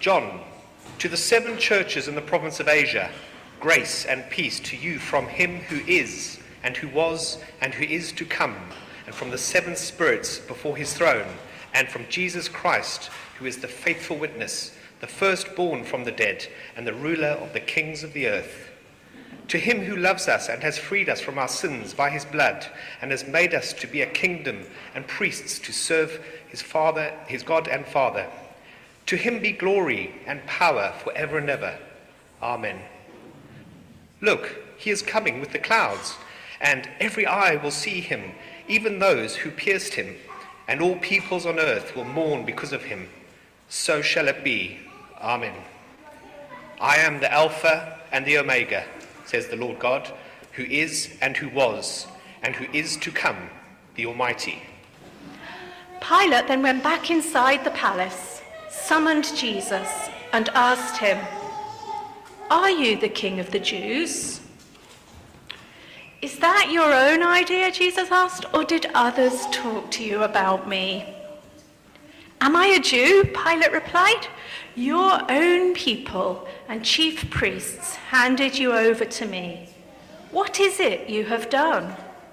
John, to the 7 churches in the province of Asia, grace and peace to you from him who is, and who was, and who is to come, and from the 7 spirits before his throne, and from Jesus Christ, who is the faithful witness, the firstborn from the dead, and the ruler of the kings of the earth. To him who loves us and has freed us from our sins by his blood, and has made us to be a kingdom and priests to serve his God and Father. To him be glory and power forever and ever. Amen. Look, he is coming with the clouds, and every eye will see him, even those who pierced him, and all peoples on earth will mourn because of him. So shall it be. Amen. I am the Alpha and the Omega, says the Lord God, who is and who was and who is to come, the Almighty. Pilate then went back inside the palace, summoned Jesus, and asked him, "Are you the King of the Jews?" "Is that your own idea," Jesus asked, "or did others talk to you about me?" "Am I a Jew?" Pilate replied. "Your own people and chief priests handed you over to me. What is it you have done?"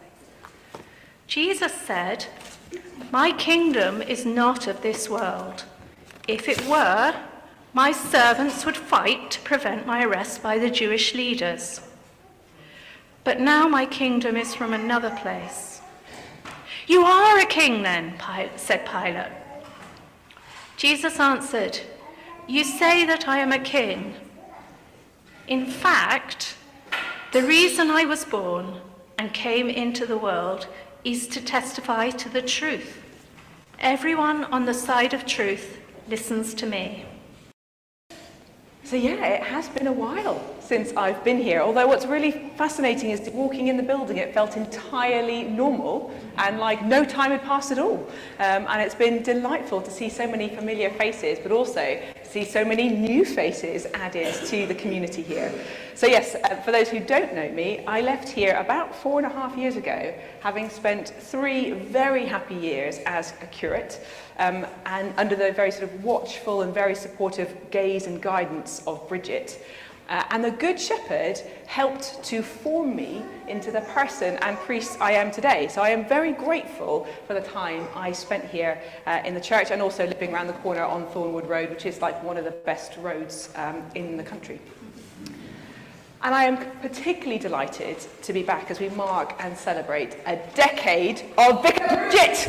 Jesus said, "My kingdom is not of this world. If it were, my servants would fight to prevent my arrest by the Jewish leaders. But now my kingdom is from another place." "You are a king then," said Pilate. Jesus answered, "You say that I am a king. In fact, the reason I was born and came into the world is to testify to the truth. Everyone on the side of truth listens to me." So yeah, it has been a while since I've been here, although what's really fascinating is walking in the building, it felt entirely normal and like no time had passed at all. And it's been delightful to see so many familiar faces, but also see so many new faces added to the community here. So yes, for those who don't know me, I left here about 4.5 years ago, having spent 3 very happy years as a curate, and under the very sort of watchful and very supportive gaze and guidance of Bridget. And the Good Shepherd helped to form me into the person and priest I am today. So I am very grateful for the time I spent here in the church, and also living around the corner on Thornwood Road, which is like one of the best roads in the country. And I am particularly delighted to be back as we mark and celebrate a decade of Vicar Bridget.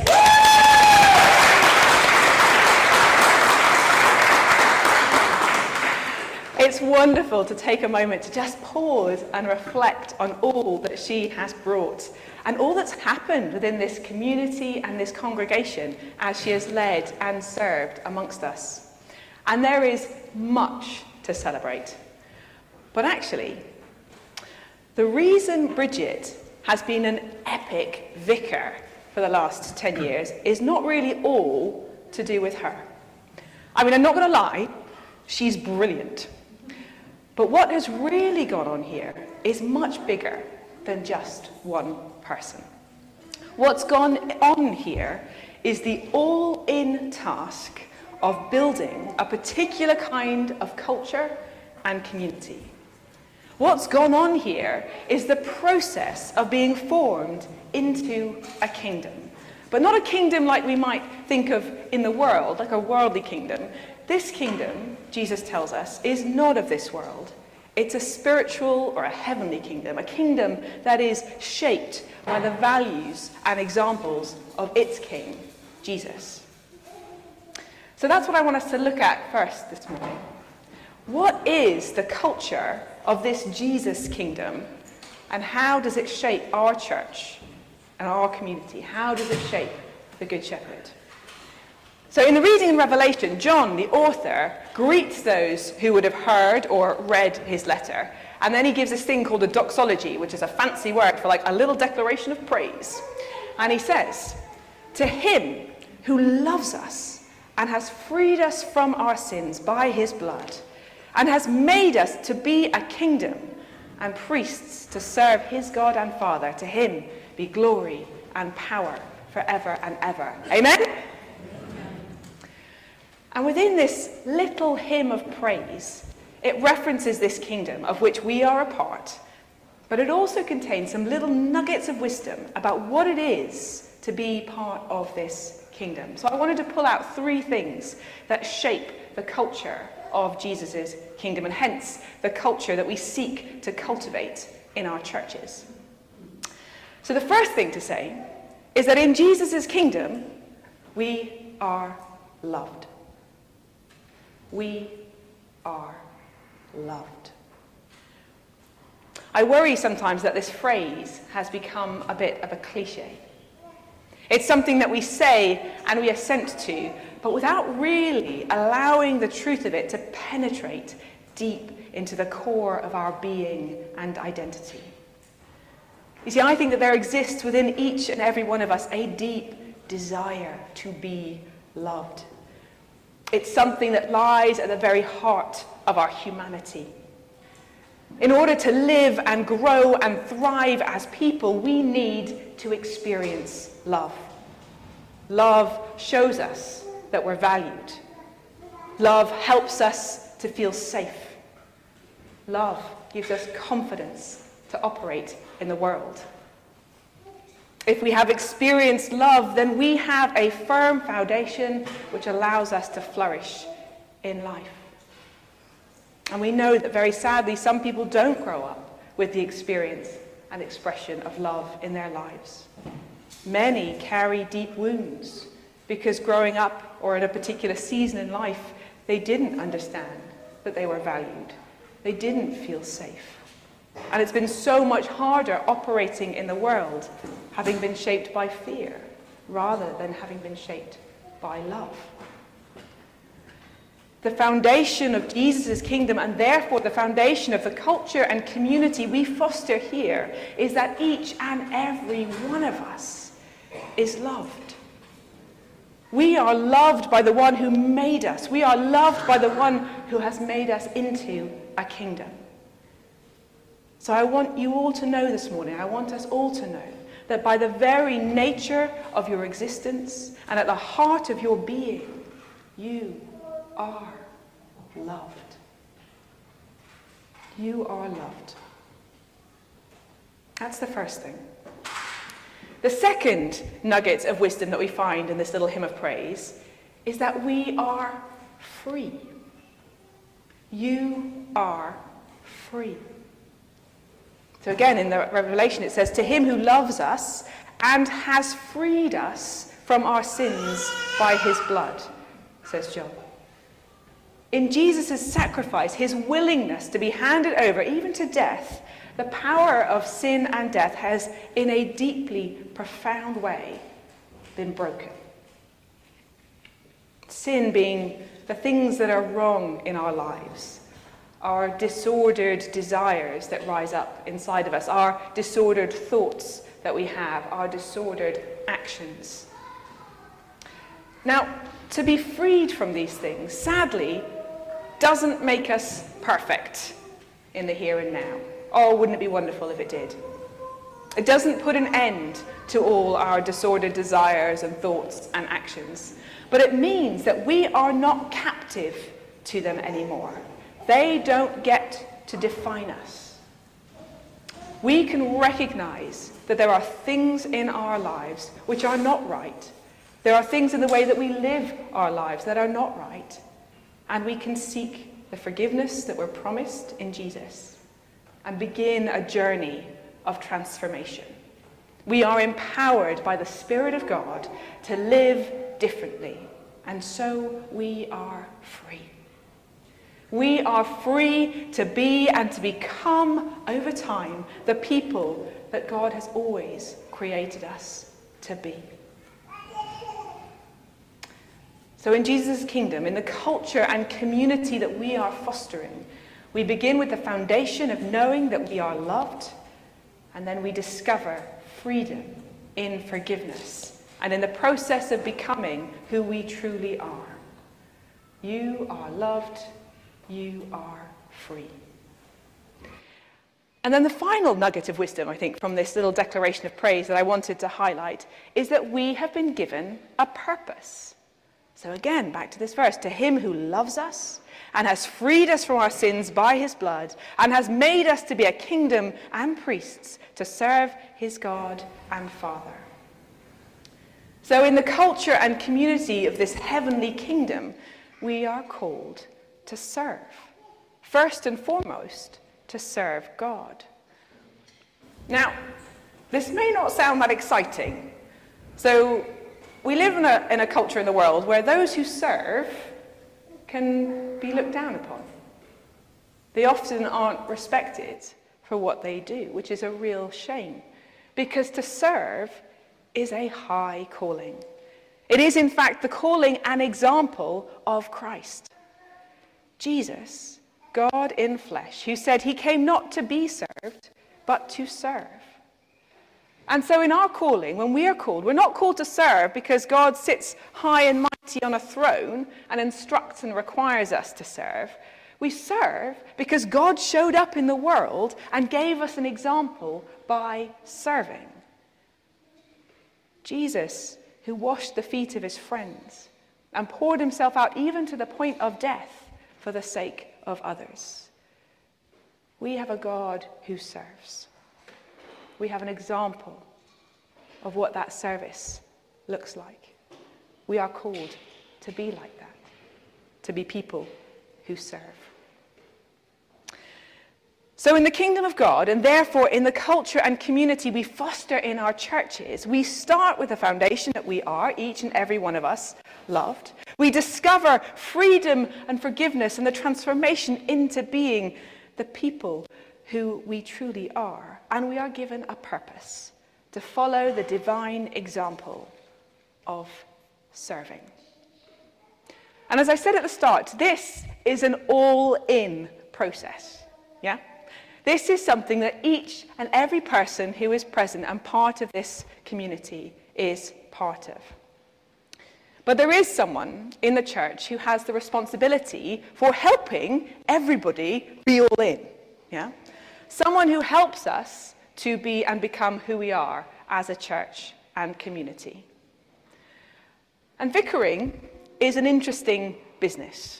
It's wonderful to take a moment to just pause and reflect on all that she has brought and all that's happened within this community and this congregation as she has led and served amongst us. And there is much to celebrate. But actually, the reason Bridget has been an epic vicar for the last 10 years is not really all to do with her. I mean, I'm not going to lie, she's brilliant. But what has really gone on here is much bigger than just one person. What's gone on here is the all-in task of building a particular kind of culture and community. What's gone on here is the process of being formed into a kingdom. But not a kingdom like we might think of in the world, like a worldly kingdom. This kingdom, Jesus tells us, is not of this world. It's a spiritual or a heavenly kingdom, a kingdom that is shaped by the values and examples of its king, Jesus. So that's what I want us to look at first this morning. What is the culture of this Jesus kingdom, and how does it shape our church and our community? How does it shape the Good Shepherd? So in the reading in Revelation, John, the author, greets those who would have heard or read his letter. And then he gives this thing called a doxology, which is a fancy word for like a little declaration of praise. And he says, "To him who loves us and has freed us from our sins by his blood, and has made us to be a kingdom and priests to serve his God and Father, to him be glory and power forever and ever." Amen? And within this little hymn of praise, it references this kingdom of which we are a part, but it also contains some little nuggets of wisdom about what it is to be part of this kingdom. So I wanted to pull out 3 things that shape the culture of Jesus' kingdom, and hence the culture that we seek to cultivate in our churches. So the first thing to say is that in Jesus' kingdom, we are loved. We are loved. I worry sometimes that this phrase has become a bit of a cliche. It's something that we say and we assent to, but without really allowing the truth of it to penetrate deep into the core of our being and identity. You see, I think that there exists within each and every one of us a deep desire to be loved. It's something that lies at the very heart of our humanity. In order to live and grow and thrive as people, we need to experience love. Love shows us that we're valued. Love helps us to feel safe. Love gives us confidence to operate in the world. If we have experienced love, then we have a firm foundation which allows us to flourish in life. And we know that very sadly, some people don't grow up with the experience and expression of love in their lives. Many carry deep wounds because growing up or at a particular season in life, they didn't understand that they were valued. They didn't feel safe. And it's been so much harder operating in the world, having been shaped by fear rather than having been shaped by love. The foundation of Jesus' kingdom, and therefore the foundation of the culture and community we foster here, is that each and every one of us is loved. We are loved by the one who made us. We are loved by the one who has made us into a kingdom. So I want you all to know this morning, I want us all to know, that by the very nature of your existence and at the heart of your being, you are loved. You are loved. That's the first thing. The second nugget of wisdom that we find in this little hymn of praise is that we are free. You are free. So again, in the Revelation it says, "To him who loves us and has freed us from our sins by his blood," says John. In Jesus' sacrifice, his willingness to be handed over even to death, the power of sin and death has, in a deeply profound way, been broken. Sin being the things that are wrong in our lives, our disordered desires that rise up inside of us, our disordered thoughts that we have, our disordered actions. Now, to be freed from these things, sadly, doesn't make us perfect in the here and now. Oh, wouldn't it be wonderful if it did? It doesn't put an end to all our disordered desires and thoughts and actions, but it means that we are not captive to them anymore. They don't get to define us. We can recognize that there are things in our lives which are not right. There are things in the way that we live our lives that are not right. And we can seek the forgiveness that we're promised in Jesus and begin a journey of transformation. We are empowered by the Spirit of God to live differently, and so we are free. We are free to be and to become, over time, the people that God has always created us to be. So in Jesus' kingdom, in the culture and community that we are fostering, we begin with the foundation of knowing that we are loved, and then we discover freedom in forgiveness, and in the process of becoming who we truly are. You are loved, you are free. And then the final nugget of wisdom, I think, from this little declaration of praise that I wanted to highlight is that we have been given a purpose. So again, back to this verse. To him who loves us and has freed us from our sins by his blood and has made us to be a kingdom and priests to serve his God and Father. So in the culture and community of this heavenly kingdom, we are called to serve. First and foremost, to serve God. Now, this may not sound that exciting. So we live in a culture in the world where those who serve can be looked down upon. They often aren't respected for what they do, which is a real shame, because to serve is a high calling. It is, in fact, the calling and example of Christ. Jesus, God in flesh, who said he came not to be served, but to serve. And so in our calling, when we are called, we're not called to serve because God sits high and mighty on a throne and instructs and requires us to serve. We serve because God showed up in the world and gave us an example by serving. Jesus, who washed the feet of his friends and poured himself out even to the point of death for the sake of others. We have a God who serves. We have an example of what that service looks like. We are called to be like that, to be people who serve. So in the kingdom of God, and therefore in the culture and community we foster in our churches, we start with the foundation that we are, each and every one of us, loved. We discover freedom and forgiveness and the transformation into being the people who we truly are. And we are given a purpose to follow the divine example of serving. And as I said at the start, this is an all-in process. Yeah? This is something that each and every person who is present and part of this community is part of. But there is someone in the church who has the responsibility for helping everybody be all in. Yeah? Someone who helps us to be and become who we are as a church and community. And vicaring is an interesting business.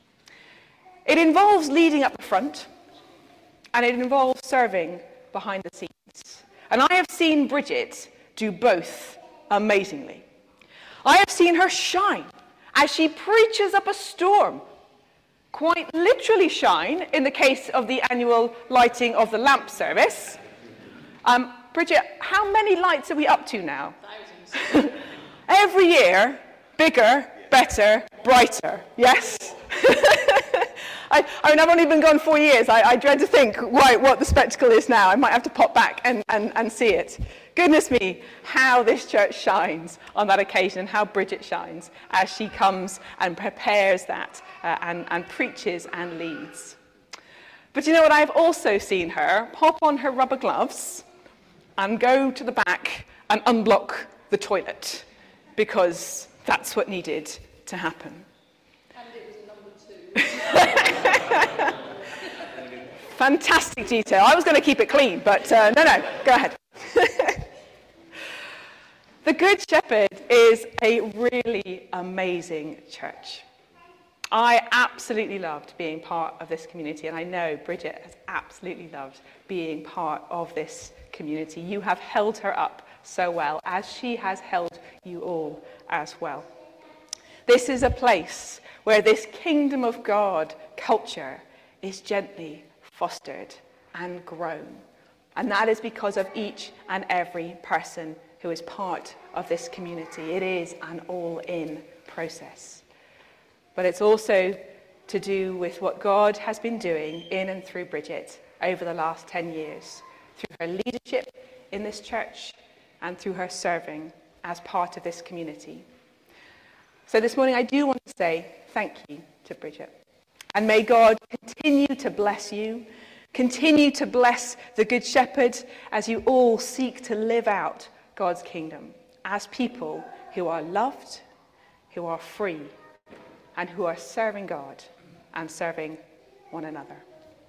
It involves leading up the front, and it involves serving behind the scenes. And I have seen Bridget do both amazingly. I have seen her shine as she preaches up a storm. Quite literally shine in the case of the annual lighting of the lamp service. Bridget, how many lights are we up to now? Thousands. Every year, bigger, better, brighter. Yes? I mean, I've only been gone 4 years. I dread to think what the spectacle is now. I might have to pop back and see it. Goodness me, how this church shines on that occasion, and how Bridget shines as she comes and prepares that and preaches and leads. But you know what? I've also seen her pop on her rubber gloves and go to the back and unblock the toilet, because that's what needed to happen. And it was number 2. Fantastic detail. I was going to keep it clean, but no, go ahead. The Good Shepherd is a really amazing church. I absolutely loved being part of this community, and I know Bridget has absolutely loved being part of this community. You have held her up so well, as she has held you all as well. This is a place where this kingdom of God culture is gently fostered and grown. And that is because of each and every person who is part of this community. It is an all-in process. But it's also to do with what God has been doing in and through Bridget over the last 10 years, through her leadership in this church and through her serving as part of this community. So this morning I do want to say thank you to Bridget. And may God continue to bless you, continue to bless the Good Shepherd as you all seek to live out God's kingdom as people who are loved, who are free, and who are serving God and serving one another.